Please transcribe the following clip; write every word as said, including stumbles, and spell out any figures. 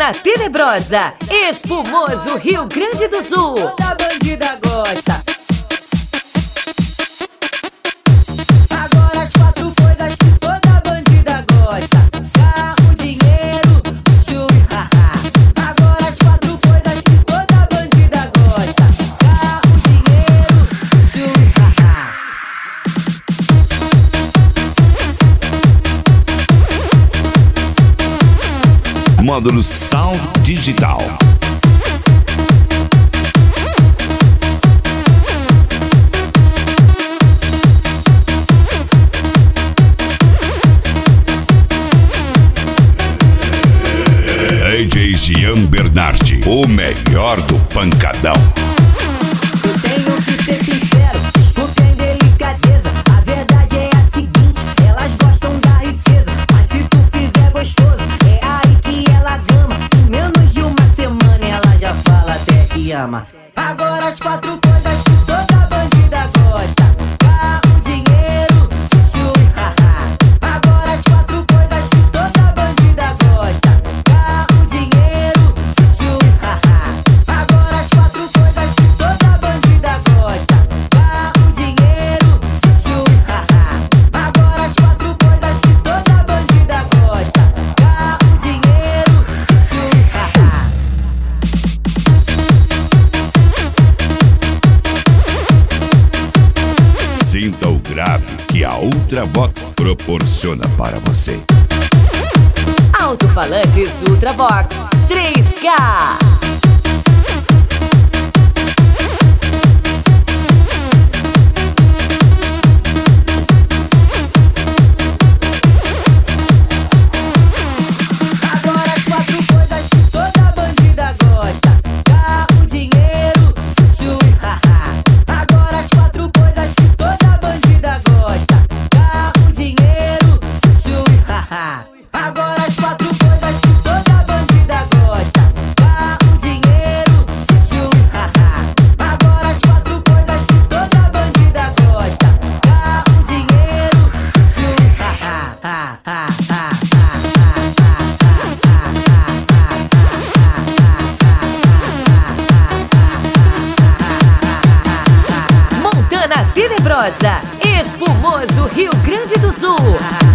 Montana Tenebrosa, Espumoso, Rio Grande do Sul. Toda bandida gosta. Agora as quatro coisas que toda bandida gosta: carro, dinheiro, luxo e haha. Agora as quatro coisas que toda bandida gosta: carro, dinheiro, luxo e haha. Módulos Sound Digital. D J Gian Bernardi, o melhor do pancadão. Eu tenho que ser sincero, desculpem delicadeza. A verdade é a seguinte: elas gostam da riqueza, mas se tu fizer gostoso, é aí que ela gama. Em menos de uma semana ela já fala até que ama. Agora as quatro coisas que toda bandida gosta: carro, dinheiro, luxo e haha. Agora as quatro coisas que toda bandida gosta: carro, dinheiro, luxo e haha. Agora as quatro coisas que toda bandida gosta: carro, dinheiro, luxo e haha. Agora as quatro coisas que toda bandida gosta: carro, dinheiro, luxo e haha. Sinta o grave que a Ultravox proporciona para você. Alto-falantes Ultravox três K. Agora as quatro coisas que toda bandida gosta: carro, dinheiro, luxo e haha. Agora as quatro coisas que toda bandida gosta: carro, dinheiro, luxo e haha. Agora as quatro coisas que toda bandida gosta: carro, dinheiro, luxo e haha. Agora as quatro coisas que toda bandida gosta: carro, dinheiro, luxo e haha. Montana Tenebrosa, Espumoso, Rio Grande do Sul.